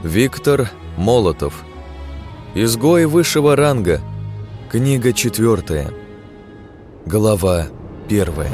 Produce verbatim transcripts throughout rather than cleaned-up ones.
Виктор Молотов. Изгой высшего ранга. Книга четвертая. Глава первая.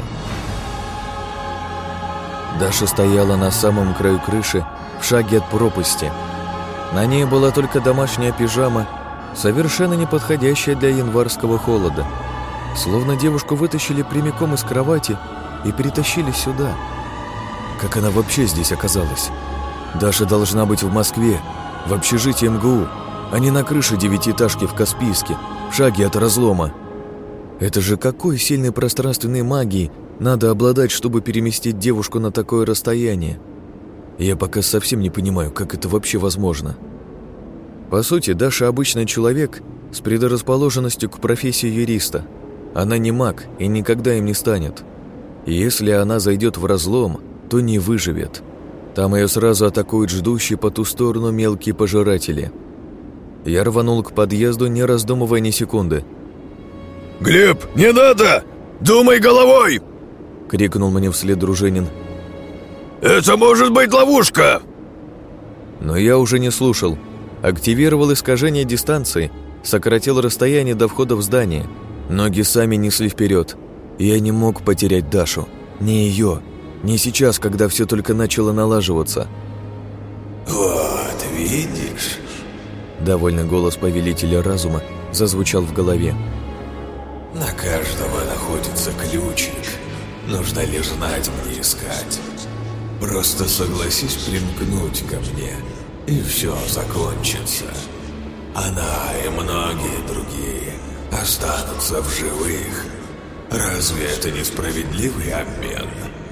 Даша стояла на самом краю крыши, в шаге от пропасти. На ней была только домашняя пижама, совершенно не подходящая для январского холода. Словно девушку вытащили прямиком из кровати и перетащили сюда. Как она вообще здесь оказалась? Даша должна быть в Москве, в общежитии эм гэ у, а не на крыше девятиэтажки в Каспийске, в шаге от разлома. Это же какой сильной пространственной магией надо обладать, чтобы переместить девушку на такое расстояние? Я пока совсем не понимаю, как это вообще возможно. По сути, Даша обычный человек с предрасположенностью к профессии юриста. Она не маг и никогда им не станет. И если она зайдет в разлом, то не выживет. Там ее сразу атакуют ждущие по ту сторону мелкие пожиратели. Я рванул к подъезду, не раздумывая ни секунды. «Глеб, не надо! Думай головой!» — крикнул мне вслед Дружинин. «Это может быть ловушка!» Но я уже не слушал. Активировал искажение дистанции, сократил расстояние до входа в здание. Ноги сами несли вперед. Я не мог потерять Дашу. Не ее. Не сейчас, когда все только начало налаживаться. «Вот, видишь?» Довольный голос повелителя разума зазвучал в голове. «На каждого находится ключик. Нужно лишь знать, где искать. Просто согласись примкнуть ко мне, и все закончится. Она и многие другие останутся в живых. Разве это не справедливый обмен?»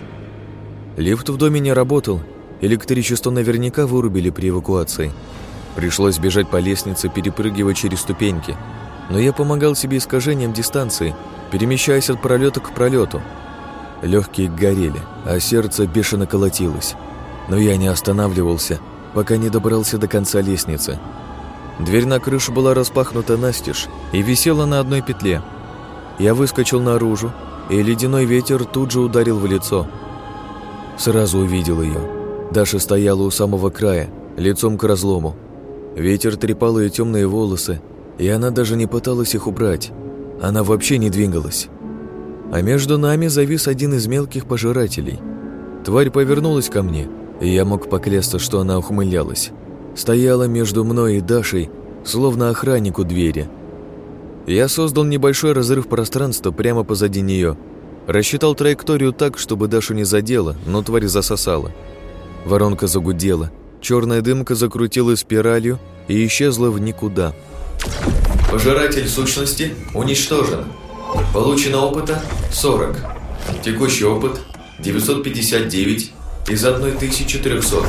Лифт в доме не работал. Электричество наверняка вырубили при эвакуации. Пришлось бежать по лестнице, перепрыгивая через ступеньки. Но я помогал себе искажением дистанции, перемещаясь от пролета к пролету. Легкие горели, а сердце бешено колотилось. Но я не останавливался, пока не добрался до конца лестницы. Дверь на крышу была распахнута настежь и висела на одной петле. Я выскочил наружу, и ледяной ветер тут же ударил в лицо. Сразу увидел ее. Даша стояла у самого края, лицом к разлому. Ветер трепал ее темные волосы, и она даже не пыталась их убрать. Она вообще не двигалась. А между нами завис один из мелких пожирателей. Тварь повернулась ко мне, и я мог поклясться, что она ухмылялась. Стояла между мной и Дашей, словно охранник у двери. Я создал небольшой разрыв пространства прямо позади нее. Рассчитал траекторию так, чтобы Дашу не задело, но тварь засосала. Воронка загудела, черная дымка закрутилась спиралью и исчезла в никуда. Пожиратель сущности уничтожен. Получено опыта сорок. Текущий опыт девятьсот пятьдесят девять из тысячи трехсот.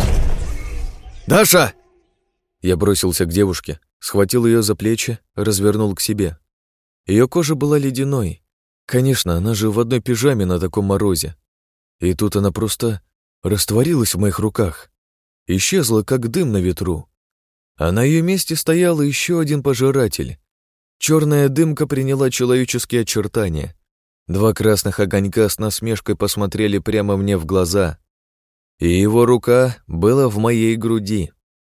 «Даша!» Я бросился к девушке, схватил ее за плечи, развернул к себе. Ее кожа была ледяной. Конечно, она же в одной пижаме на таком морозе. И тут она просто растворилась в моих руках. Исчезла, как дым на ветру. А на ее месте стоял еще один пожиратель. Черная дымка приняла человеческие очертания. Два красных огонька с насмешкой посмотрели прямо мне в глаза. И его рука была в моей груди.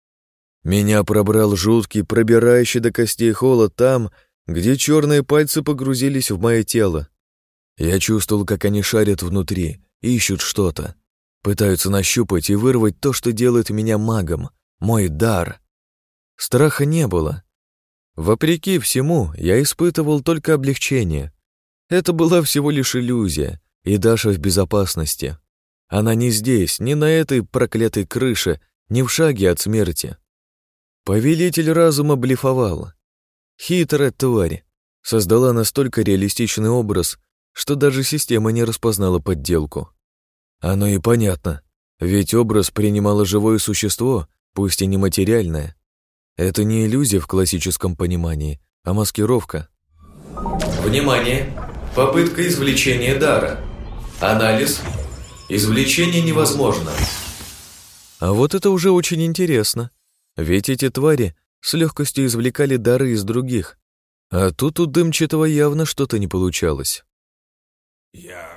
Меня пробрал жуткий, пробирающий до костей холод там, где черные пальцы погрузились в мое тело. Я чувствовал, как они шарят внутри, ищут что-то. Пытаются нащупать и вырвать то, что делает меня магом, мой дар. Страха не было. Вопреки всему, я испытывал только облегчение. Это была всего лишь иллюзия, и Даша в безопасности. Она не здесь, не на этой проклятой крыше, не в шаге от смерти. Повелитель разума блефовал. Хитрая тварь создала настолько реалистичный образ, что даже система не распознала подделку. Оно и понятно, ведь образ принимало живое существо, пусть и нематериальное. Это не иллюзия в классическом понимании, а маскировка. Внимание! Попытка извлечения дара. Анализ. Извлечение невозможно. А вот это уже очень интересно, ведь эти твари с легкостью извлекали дары из других, а тут у дымчатого явно что-то не получалось. «Я